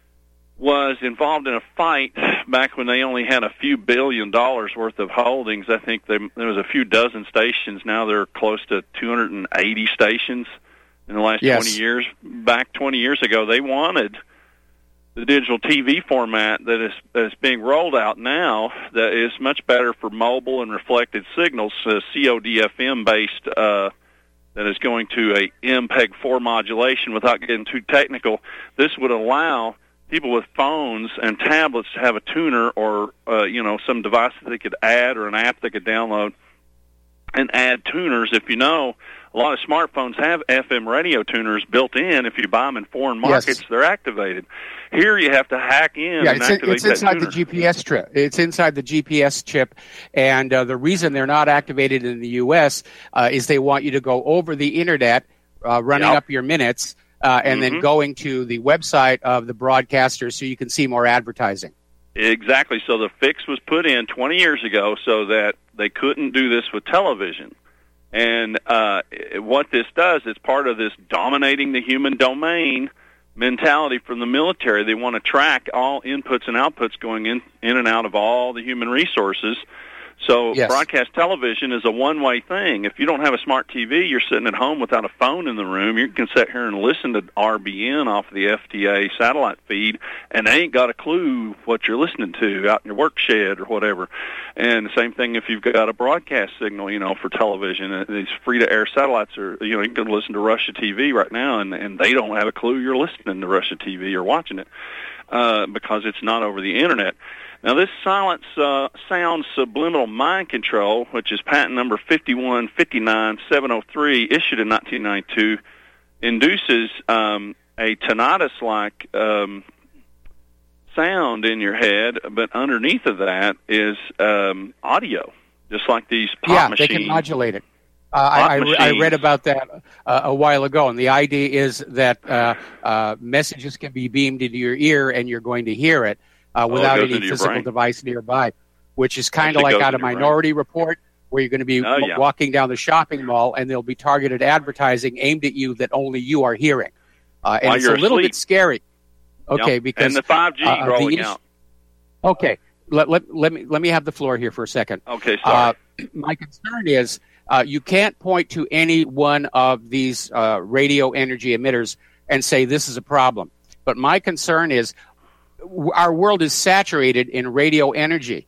was involved in a fight back when they only had a few $1 billion worth of holdings. I think there was a few dozen stations. Now they're close to 280 stations. In the last 20 years, back 20 years ago, they wanted the digital TV format that is being rolled out now that is much better for mobile and reflected signals, CODFM based, that is going to a MPEG-4 modulation. Without getting too technical, this would allow people with phones and tablets to have a tuner or some device that they could add or an app they could download and add tuners. If a lot of smartphones have FM radio tuners built in. If you buy them in foreign markets, they're activated. Here you have to hack in and activate it's inside the GPS chip. It's inside the GPS chip, and the reason they're not activated in the U.S. Is they want you to go over the Internet, running up your minutes, and then going to the website of the broadcaster so you can see more advertising. Exactly. So the fix was put in 20 years ago so that they couldn't do this with television. And what this does is part of this dominating the human domain mentality from the military. They want to track all inputs and outputs going in and out of all the human resources. So broadcast television is a one-way thing. If you don't have a smart TV, you're sitting at home without a phone in the room. You can sit here and listen to RBN off the FTA satellite feed, and they ain't got a clue what you're listening to out in your work shed or whatever. And the same thing if you've got a broadcast signal, for television. These free-to-air satellites are, you can listen to Russia TV right now, and they don't have a clue you're listening to Russia TV or watching it because it's not over the Internet. Now, this silent sound subliminal mind control, which is patent number 5159703, issued in 1992, induces a tinnitus-like sound in your head, but underneath of that is audio, just like these pop machines. Yeah, they can modulate it. I read about that a while ago, and the idea is that messages can be beamed into your ear, and you're going to hear it. Without any physical device nearby, which is kind of like out of Minority Report, where you're going to be walking down the shopping mall and there'll be targeted advertising aimed at you that only you are hearing. And it's a little bit scary. Okay, because and the 5G rolling out. Okay, let me have the floor here for a second. Okay, sorry. My concern is you can't point to any one of these radio energy emitters and say this is a problem. But my concern is our world is saturated in radio energy.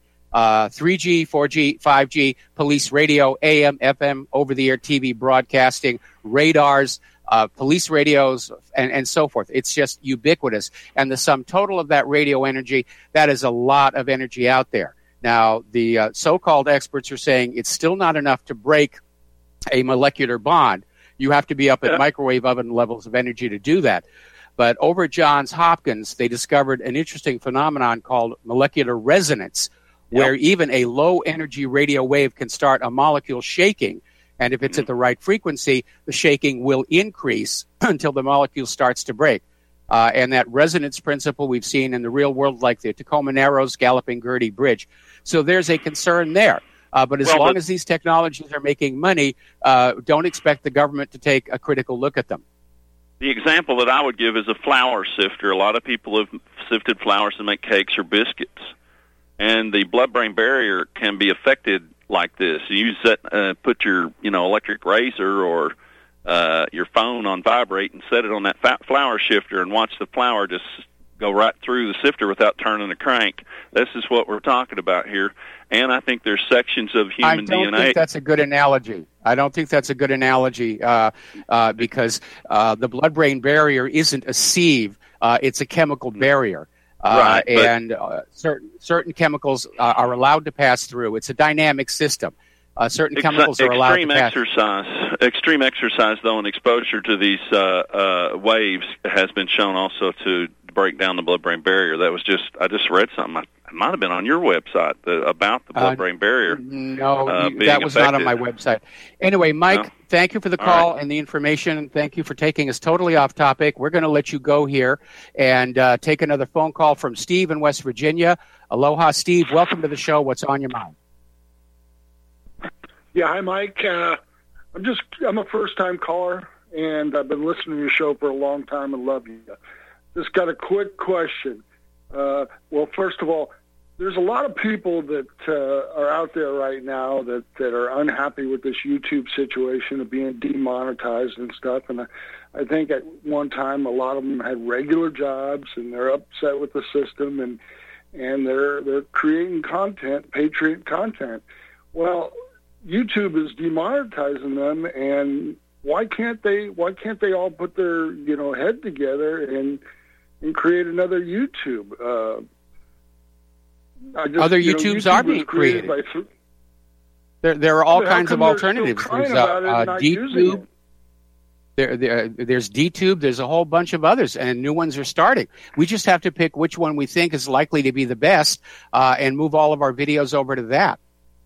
3G, 4G, 5G, police radio, AM, FM, over-the-air TV broadcasting, radars, police radios, and so forth. It's just ubiquitous. And the sum total of that radio energy, that is a lot of energy out there. Now, the so-called experts are saying it's still not enough to break a molecular bond. You have to be up at microwave oven levels of energy to do that. But over at Johns Hopkins, they discovered an interesting phenomenon called molecular resonance, where even a low-energy radio wave can start a molecule shaking. And if it's at the right frequency, the shaking will increase until the molecule starts to break. And that resonance principle we've seen in the real world, like the Tacoma Narrows, Galloping Gertie Bridge. So there's a concern there. But as long as these technologies are making money, don't expect the government to take a critical look at them. The example that I would give is a flour sifter. A lot of people have sifted flours to make cakes or biscuits. And the blood-brain barrier can be affected like this. You put your electric razor or your phone on vibrate and set it on that flour shifter and watch the flour just go right through the sifter without turning a crank. This is what we're talking about here. And I think there's sections of human DNA. I don't think that's a good analogy. Because the blood-brain barrier isn't a sieve. It's a chemical barrier. And certain chemicals are allowed to pass through. It's a dynamic system. Certain chemicals are allowed to pass. Extreme exercise, though, and exposure to these waves has been shown also to break down the blood-brain barrier. I just read something. It might have been on your website about the blood-brain barrier. No, that was not on my website. Anyway, Mike, thank you for the call and the information. Thank you for taking us totally off topic. We're going to let you go here and take another phone call from Steve in West Virginia. Aloha, Steve. Welcome to the show. What's on your mind? Yeah, hi, Mike. I'm a first-time caller, and I've been listening to your show for a long time and love you. Just got a quick question. Well, first of all, there's a lot of people that are out there right now that are unhappy with this YouTube situation of being demonetized and stuff. And I think at one time a lot of them had regular jobs and they're upset with the system and they're creating content, Patriot content. Well, YouTube is demonetizing them, and why can't they all put their head together and create another YouTube? Other YouTubes are being created. There are all kinds of alternatives. There's DTube. There's DTube. There's a whole bunch of others, and new ones are starting. We just have to pick which one we think is likely to be the best and move all of our videos over to that.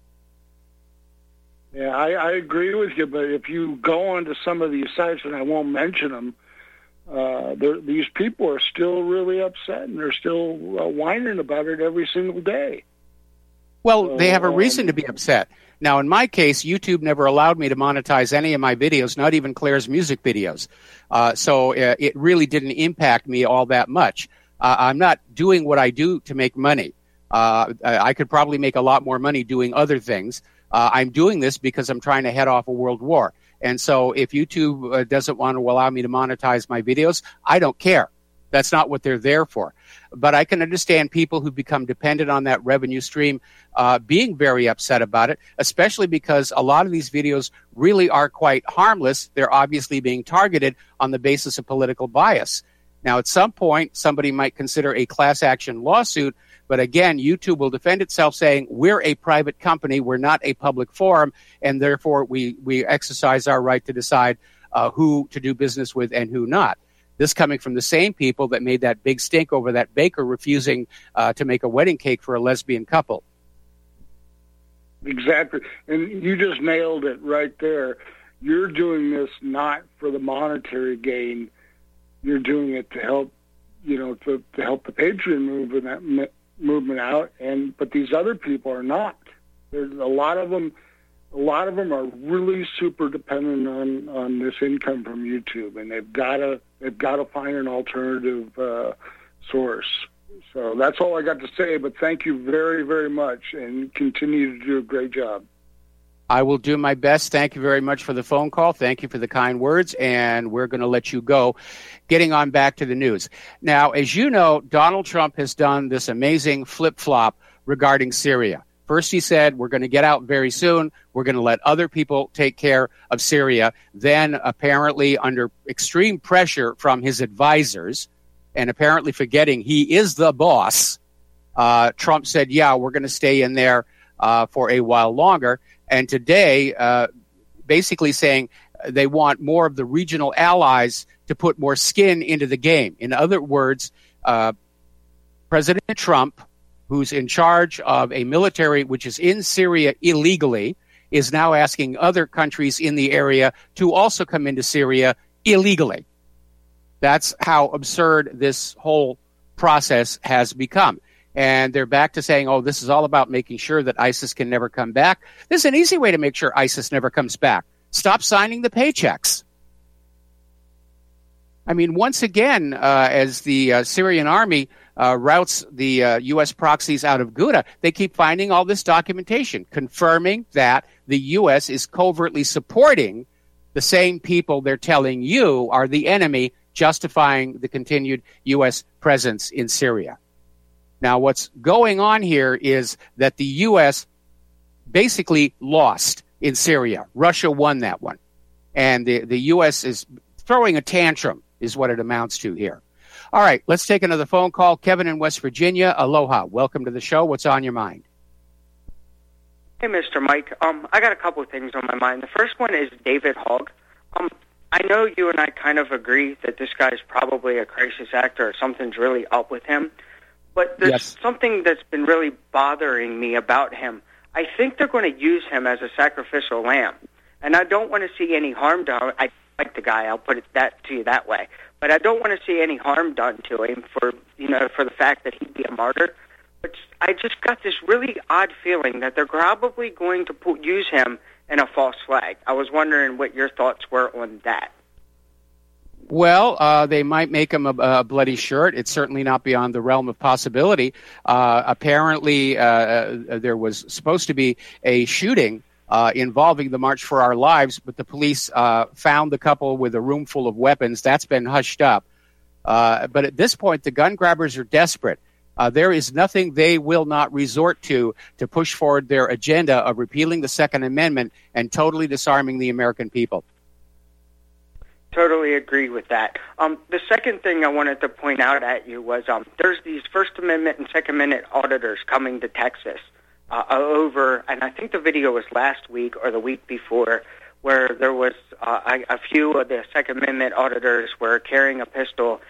Yeah, I agree with you, but if you go onto some of these sites, and I won't mention them, these people are still really upset, and they're still whining about it every single day. Well, they have a reason to be upset. Now, in my case, YouTube never allowed me to monetize any of my videos, not even Claire's music videos. So it really didn't impact me all that much. I'm not doing what I do to make money. I could probably make a lot more money doing other things. I'm doing this because I'm trying to head off a world war. And so if YouTube doesn't want to allow me to monetize my videos, I don't care. That's not what they're there for. But I can understand people who become dependent on that revenue stream being very upset about it, especially because a lot of these videos really are quite harmless. They're obviously being targeted on the basis of political bias. Now, at some point, somebody might consider a class action lawsuit. But again, YouTube will defend itself saying, we're a private company, we're not a public forum, and therefore we exercise our right to decide who to do business with and who not. This coming from the same people that made that big stink over that baker refusing to make a wedding cake for a lesbian couple. Exactly. And you just nailed it right there. You're doing this not for the monetary gain. You're doing it to help, to help the Patriot movement out, but these other people are not. There's a lot of them are really super dependent on this income from YouTube, and they've got to find an alternative source. So that's all I got to say, but thank you very, very much, and continue to do a great job. I will do my best. Thank you very much for the phone call. Thank you for the kind words, and we're going to let you go. Getting on back to the news. Now, as you know, Donald Trump has done this amazing flip-flop regarding Syria. First, he said, we're going to get out very soon. We're going to let other people take care of Syria. Then, apparently, under extreme pressure from his advisors, and apparently forgetting he is the boss, Trump said, yeah, we're going to stay in there for a while longer. And today, basically saying they want more of the regional allies to put more skin into the game. In other words, President Trump, who's in charge of a military which is in Syria illegally, is now asking other countries in the area to also come into Syria illegally. That's how absurd this whole process has become. And they're back to saying, oh, this is all about making sure that ISIS can never come back. There's an easy way to make sure ISIS never comes back. Stop signing the paychecks. I mean, once again, as the Syrian army routes the U.S. proxies out of Ghouta, they keep finding all this documentation confirming that the U.S. is covertly supporting the same people they're telling you are the enemy justifying the continued U.S. presence in Syria. Now, what's going on here is that the U.S. basically lost in Syria. Russia won that one. And the U.S. is throwing a tantrum is what it amounts to here. All right, let's take another phone call. Kevin in West Virginia. Aloha. Welcome to the show. What's on your mind? Hey, Mr. Mike. I got a couple of things on my mind. The first one is David Hogg. I know you and I kind of agree that this guy's probably a crisis actor or something's really up with him. But there's something that's been really bothering me about him. I think they're going to use him as a sacrificial lamb. And I don't want to see any harm done. I like the guy. I'll put that to you that way. But I don't want to see any harm done to him for the fact that he'd be a martyr. But I just got this really odd feeling that they're probably going to use him in a false flag. I was wondering what your thoughts were on that. Well, they might make him a bloody shirt. It's certainly not beyond the realm of possibility. Apparently, there was supposed to be a shooting involving the March for Our Lives, but the police found the couple with a room full of weapons. That's been hushed up. But at this point, the gun grabbers are desperate. There is nothing they will not resort to push forward their agenda of repealing the Second Amendment and totally disarming the American people. Totally agree with that. The second thing I wanted to point out at you was there's these First Amendment and Second Amendment auditors coming to Texas over, and I think the video was last week or the week before, where there was a few of the Second Amendment auditors were carrying a pistol,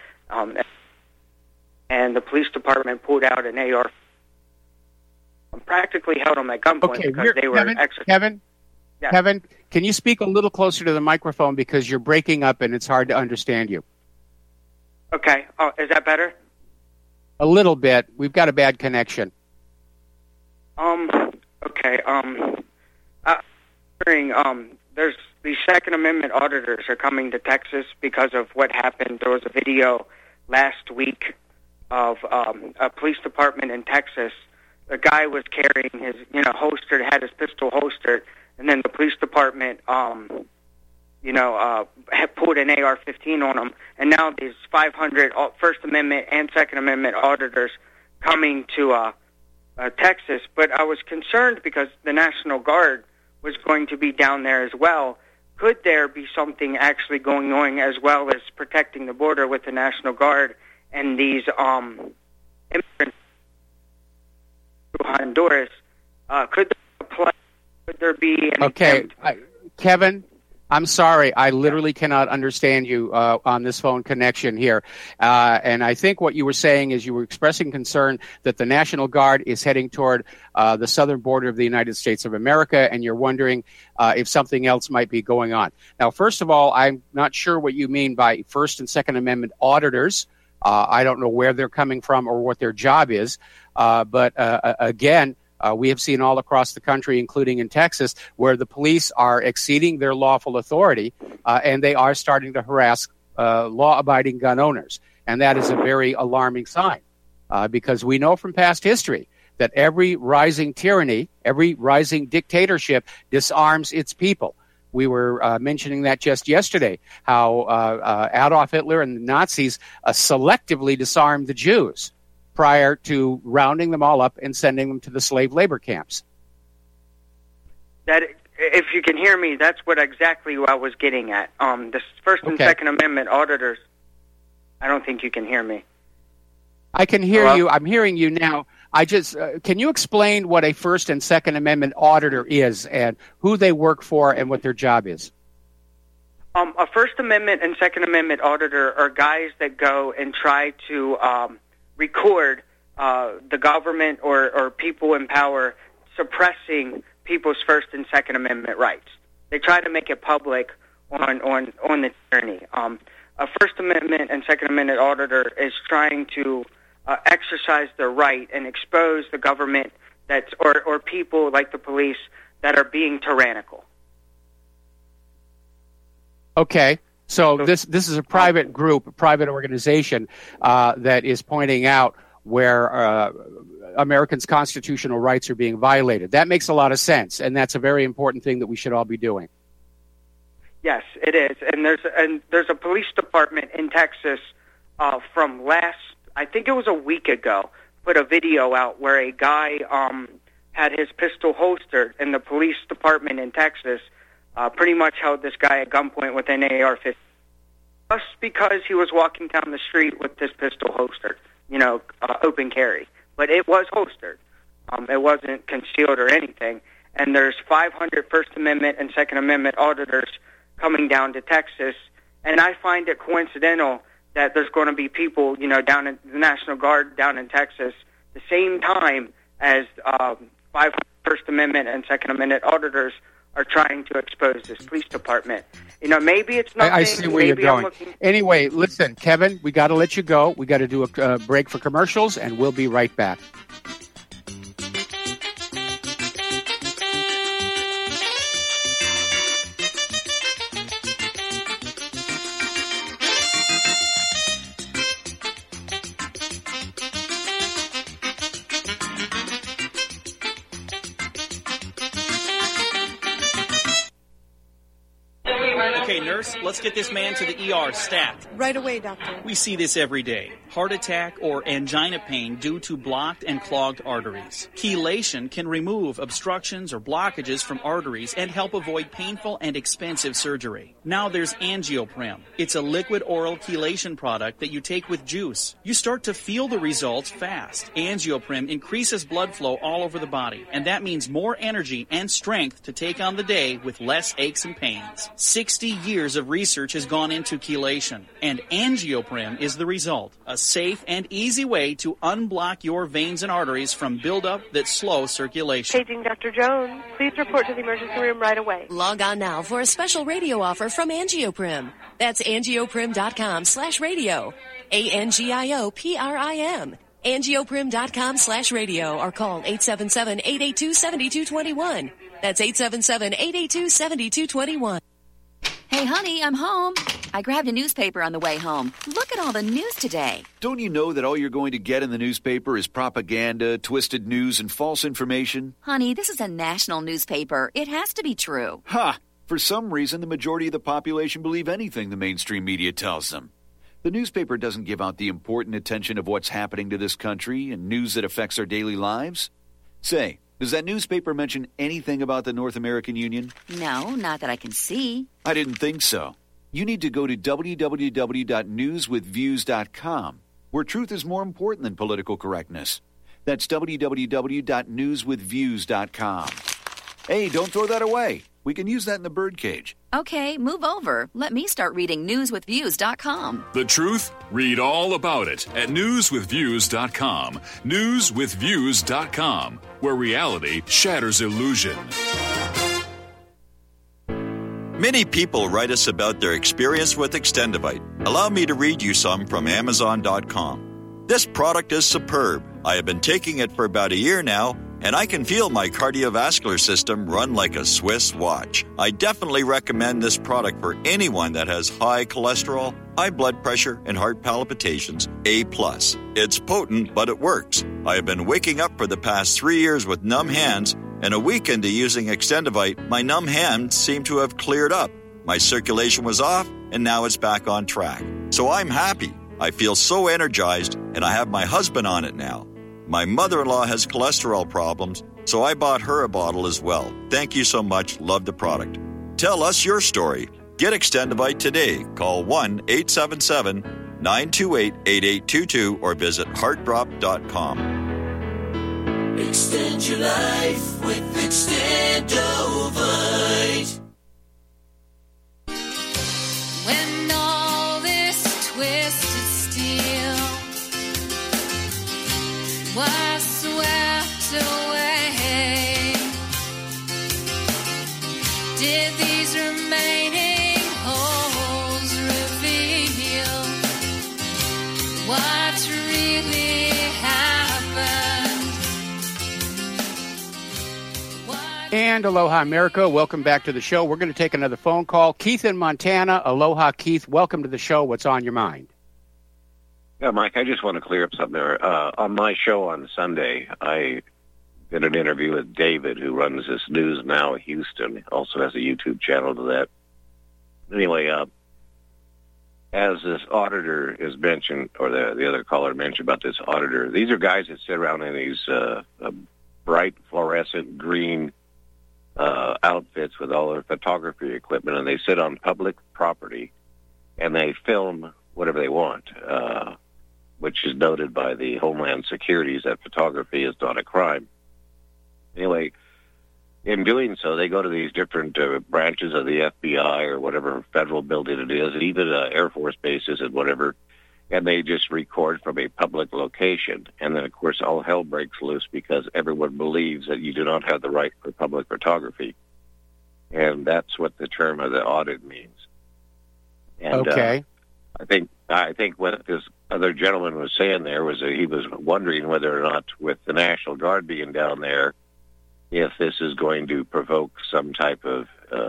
and the police department pulled out an AR. Practically held them at gunpoint because they were exercising. Yeah. Kevin, can you speak a little closer to the microphone because you're breaking up and it's hard to understand you? Okay. Oh, is that better? A little bit. We've got a bad connection. Okay. There's these Second Amendment auditors are coming to Texas because of what happened. There was a video last week of a police department in Texas. A guy was carrying his, holstered, had his pistol holstered, and then the police department, had pulled an AR-15 on him. And now these 500 First Amendment and Second Amendment auditors coming to Texas. But I was concerned because the National Guard was going to be down there as well. Could there be something actually going on as well as protecting the border with the National Guard and these immigrants to Honduras? Could there be any... Okay, Kevin, I'm sorry. I literally cannot understand you on this phone connection here. And I think what you were saying is you were expressing concern that the National Guard is heading toward the southern border of the United States of America, and you're wondering if something else might be going on. Now, first of all, I'm not sure what you mean by First and Second Amendment auditors. I don't know where they're coming from or what their job is. But again, we have seen all across the country, including in Texas, where the police are exceeding their lawful authority, and they are starting to harass law-abiding gun owners. And that is a very alarming sign, because we know from past history that every rising tyranny, every rising dictatorship disarms its people. We were mentioning that just yesterday, how Adolf Hitler and the Nazis selectively disarmed the Jews prior to rounding them all up and sending them to the slave labor camps. That, if you can hear me, that's what exactly I was getting at. The First and Second Amendment auditors. I don't think you can hear me. I can hear you. I'm hearing you now. Can you explain what a First and Second Amendment auditor is and who they work for and what their job is? A First Amendment and Second Amendment auditor are guys that go and try to record the government or people in power suppressing people's First and Second Amendment rights. They try to make it public on the tyranny. A First Amendment and Second Amendment auditor is trying to exercise their right and expose the government or people like the police that are being tyrannical. Okay. So this is a private group, a private organization that is pointing out where Americans' constitutional rights are being violated. That makes a lot of sense, and that's a very important thing that we should all be doing. Yes, it is. And there's a police department in Texas from I think it was a week ago, put a video out where a guy had his pistol holstered, and the police department in Texas pretty much held this guy at gunpoint with an AR-15 just because he was walking down the street with his pistol holstered, open carry. But it was holstered. It wasn't concealed or anything. And there's 500 First Amendment and Second Amendment auditors coming down to Texas, and I find it coincidental that there's going to be people, down in the National Guard down in Texas, the same time as 500 First Amendment and Second Amendment auditors are trying to expose this police department. Maybe it's nothing. I see where you're going. Anyway, listen, Kevin, we got to let you go. We got to do a break for commercials, and we'll be right back. Let's get this man to the ER stat. Right away, doctor. We see this every day. Heart attack or angina pain due to blocked and clogged arteries. Chelation can remove obstructions or blockages from arteries and help avoid painful and expensive surgery. Now there's Angioprim. It's a liquid oral chelation product that you take with juice. You start to feel the results fast. Angioprim increases blood flow all over the body, and that means more energy and strength to take on the day with less aches and pains. 60 years of research has gone into chelation, and Angioprim is the result. A safe and easy way to unblock your veins and arteries from buildup that slow circulation. Paging Dr. Jones. Please report to the emergency room right away. Log on now for a special radio offer from Angioprim. That's angioprim.com/radio. ANGIOPRIM. Angioprim.com/radio or call 877-882-7221. That's 877-882-7221. Hey, honey, I'm home. I grabbed a newspaper on the way home. Look at all the news today. Don't you know that all you're going to get in the newspaper is propaganda, twisted news, and false information? Honey, this is a national newspaper. It has to be true. Ha! For some reason, the majority of the population believe anything the mainstream media tells them. The newspaper doesn't give out the important attention of what's happening to this country and news that affects our daily lives. Say, does that newspaper mention anything about the North American Union? No, not that I can see. I didn't think so. You need to go to www.newswithviews.com, where truth is more important than political correctness. That's www.newswithviews.com. Hey, don't throw that away. We can use that in the birdcage. Okay, move over. Let me start reading newswithviews.com. The truth? Read all about it at newswithviews.com. Newswithviews.com, where reality shatters illusion. Many people write us about their experience with Extendivite. Allow me to read you some from Amazon.com. This product is superb. I have been taking it for about a year now, and I can feel my cardiovascular system run like a Swiss watch. I definitely recommend this product for anyone that has high cholesterol, high blood pressure, and heart palpitations, A+. It's potent, but it works. I have been waking up for the past 3 years with numb hands, and a week into using Extendivite, my numb hands seem to have cleared up. My circulation was off, and now it's back on track. So I'm happy. I feel so energized, and I have my husband on it now. My mother-in-law has cholesterol problems, so I bought her a bottle as well. Thank you so much. Love the product. Tell us your story. Get Extendivite today. Call 1-877-928-8822 or visit heartdrop.com. Extend your life with Extendovite. When all this twisted steel was swept away, did these remaining holes reveal what really happened? And Aloha America, welcome back to the show. We're going to take another phone call. Keith in Montana. Aloha, Keith. Welcome to the show. What's on your mind? Yeah, Mike, I just want to clear up something there. On my show on Sunday, I did an interview with David, who runs this News Now Houston, also has a YouTube channel to that. anyway, as this auditor is mentioned, or the other caller mentioned about this auditor, these are guys that sit around in these bright fluorescent green outfits with all their photography equipment, and they sit on public property and they film whatever they want, which is noted by the Homeland Security that photography is not a crime. Anyway, in doing so, they go to these different branches of the FBI or whatever federal building it is, and even Air Force bases and whatever, and they just record from a public location. And then, of course, all hell breaks loose because everyone believes that you do not have the right for public photography. And that's what the term of the audit means. And, okay. I think what this other gentleman was saying there was that he was wondering whether or not, with the National Guard being down there, if this is going to provoke some type of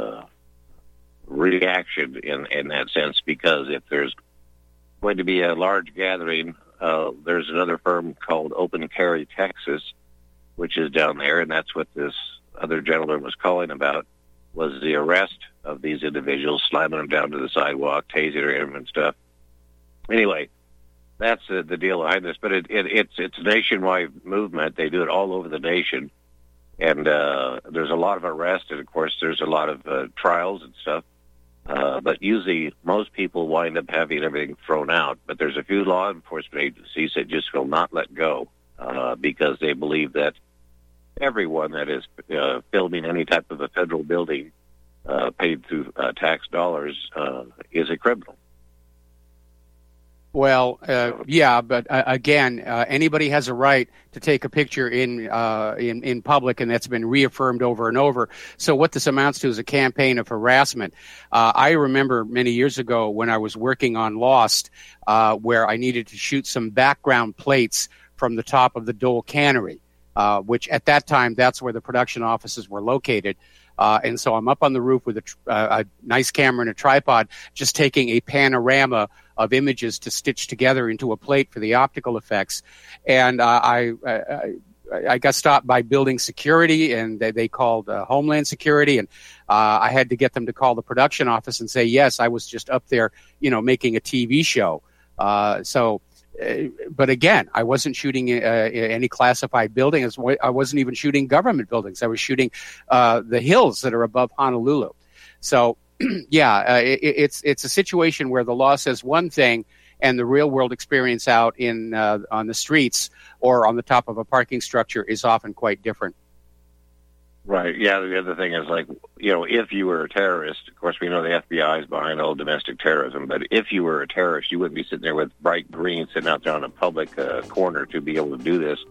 reaction in that sense, because if there's going to be a large gathering, there's another firm called Open Carry Texas, which is down there, and that's what this other gentleman was calling about, was the arrest of these individuals, slamming them down to the sidewalk, tasing them and stuff. Anyway, that's the deal behind this, but it's a nationwide movement. They do it all over the nation. And there's a lot of arrests, and, of course, there's a lot of trials and stuff. But usually most people wind up having everything thrown out. But there's a few law enforcement agencies that just will not let go because they believe that everyone that is filming any type of a federal building paid through tax dollars is a criminal. Well, yeah, but again, anybody has a right to take a picture in public, and that's been reaffirmed over and over. So what this amounts to is a campaign of harassment. I remember many years ago when I was working on Lost, where I needed to shoot some background plates from the top of the Dole Cannery, which at that time, that's where the production offices were located. And so I'm up on the roof with a nice camera and a tripod, just taking a panorama of images to stitch together into a plate for the optical effects. And I got stopped by building security, and they called Homeland Security, and I had to get them to call the production office and say, yes, I was just up there, making a TV show. But again, I wasn't shooting any classified buildings. I wasn't even shooting government buildings. I was shooting the hills that are above Honolulu. So, yeah, it's a situation where the law says one thing and the real world experience out on the streets or on the top of a parking structure is often quite different. Right. Yeah. The other thing is, if you were a terrorist, of course, we know the FBI is behind all domestic terrorism, but if you were a terrorist, you wouldn't be sitting there with bright green sitting out there on a public corner to be able to do this.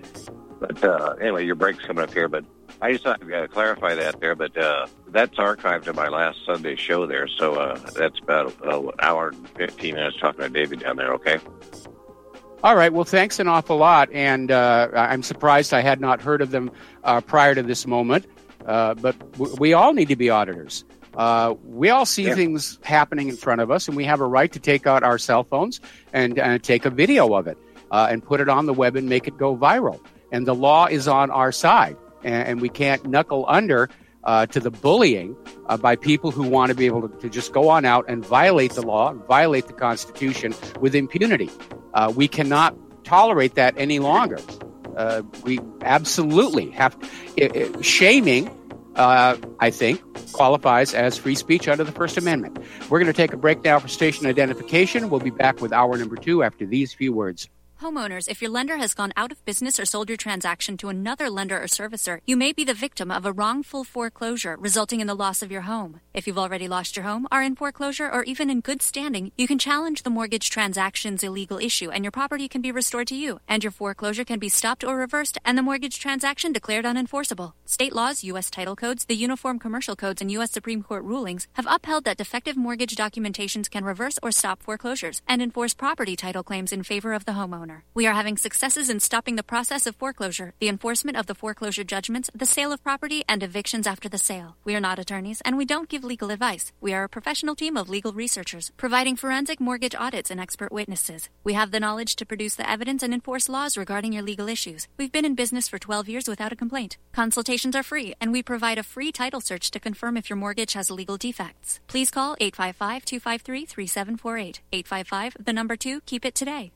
But anyway, your break's coming up here, but I just thought I'd clarify that there, but that's archived in my last Sunday show there, so that's about an hour and 15 minutes talking to David down there, okay? All right. Well, thanks an awful lot, and I'm surprised I had not heard of them prior to this moment, but we all need to be auditors. We all see things happening in front of us, and we have a right to take out our cell phones and take a video of it and put it on the web and make it go viral. And the law is on our side, and we can't knuckle under to the bullying by people who want to be able to just go on out and violate the law, violate the Constitution with impunity. We cannot tolerate that any longer. We absolutely have shaming, I think, qualifies as free speech under the First Amendment. We're going to take a break now for station identification. We'll be back with hour number 2 after these few words. Homeowners, if your lender has gone out of business or sold your transaction to another lender or servicer, you may be the victim of a wrongful foreclosure resulting in the loss of your home. If you've already lost your home, are in foreclosure, or even in good standing, you can challenge the mortgage transaction's illegal issue and your property can be restored to you, and your foreclosure can be stopped or reversed and the mortgage transaction declared unenforceable. State laws, U.S. title codes, the Uniform Commercial Codes, and U.S. Supreme Court rulings have upheld that defective mortgage documentations can reverse or stop foreclosures and enforce property title claims in favor of the homeowner. homeowner. We are having successes in stopping the process of foreclosure, the enforcement of the foreclosure judgments, the sale of property, and evictions after the sale. We are not attorneys, and we don't give legal advice. We are a professional team of legal researchers, providing forensic mortgage audits and expert witnesses. We have the knowledge to produce the evidence and enforce laws regarding your legal issues. We've been in business for 12 years without a complaint. Consultations are free, and we provide a free title search to confirm if your mortgage has legal defects. Please call 855-253-3748. 855, 2, keep it today.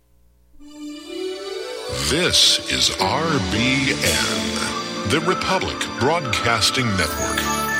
This is RBN, the Republic Broadcasting Network.